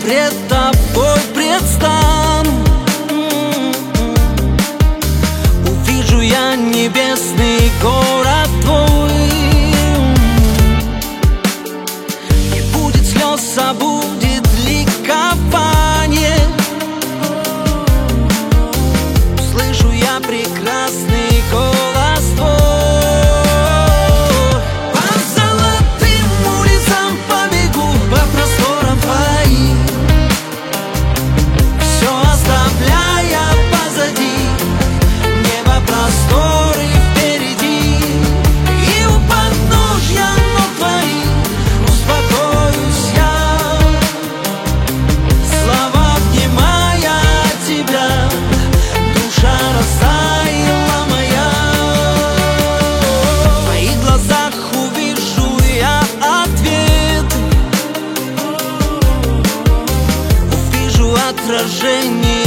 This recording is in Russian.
пред тобой предстану. Увижу я небесный город твой. Не будет слез, а будет ликование. Слышу я прекрасный голос твой. По золотым улицам побегу, по просторам твоим, все оставляя позади, небо, просторы впереди. И у подножья ног твоих успокоюсь я, слова обнимая тебя, душа растаяла моя. В твоих глазах увижу я ответ, увижу отражение